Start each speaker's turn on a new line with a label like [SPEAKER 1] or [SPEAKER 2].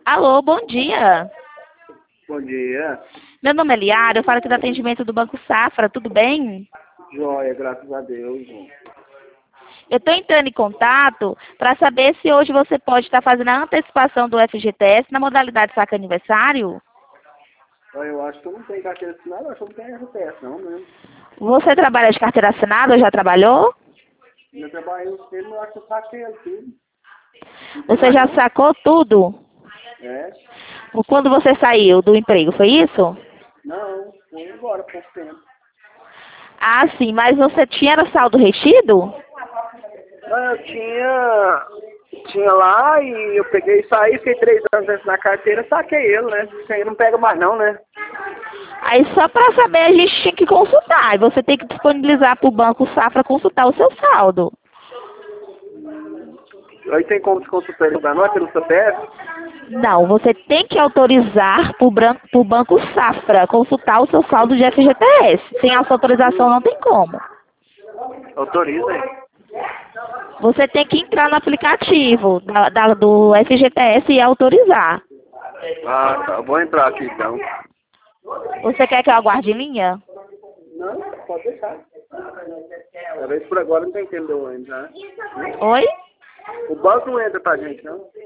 [SPEAKER 1] Alô, bom dia.
[SPEAKER 2] Bom dia.
[SPEAKER 1] Meu nome é Liara, eu falo aqui do atendimento do Banco Safra, tudo bem?
[SPEAKER 2] Joia, graças a Deus.
[SPEAKER 1] Eu estou entrando em contato para saber se hoje você pode estar fazendo a antecipação do FGTS na modalidade saque aniversário.
[SPEAKER 2] Eu acho que eu não tenho carteira assinada, eu acho que eu não tenho RPS não mesmo.
[SPEAKER 1] Você trabalha de carteira assinada ou já trabalhou?
[SPEAKER 2] Eu trabalhei no filme, eu acho que eu saquei ele tudo. Não tem
[SPEAKER 1] Você
[SPEAKER 2] mais
[SPEAKER 1] já
[SPEAKER 2] não?
[SPEAKER 1] sacou tudo?
[SPEAKER 2] É?
[SPEAKER 1] Quando você saiu do emprego, foi isso?
[SPEAKER 2] Não, foi agora, há pouco tempo.
[SPEAKER 1] Ah, sim, mas você tinha era saldo retido?
[SPEAKER 2] Não, eu tinha lá e eu peguei e saí, fiquei 3 anos antes na carteira, saquei ele, né? Isso aí não pega mais não, né?
[SPEAKER 1] Aí só para saber a gente tinha que consultar. E você tem que disponibilizar para o Banco Safra consultar o seu saldo.
[SPEAKER 2] Aí tem como se consultar ele da nós pelo CPF?
[SPEAKER 1] Não, você tem que autorizar para o Banco Safra consultar o seu saldo de FGTS. Sem essa autorização não tem como.
[SPEAKER 2] Autoriza aí.
[SPEAKER 1] Você tem que entrar no aplicativo do FGTS e autorizar.
[SPEAKER 2] Ah, tá. Vou entrar aqui então.
[SPEAKER 1] Você quer que eu aguarde em linha?
[SPEAKER 2] Não, pode deixar. Talvez por agora não tem entendeu ainda, né?
[SPEAKER 1] Oi?
[SPEAKER 2] O banco não entra pra gente, não?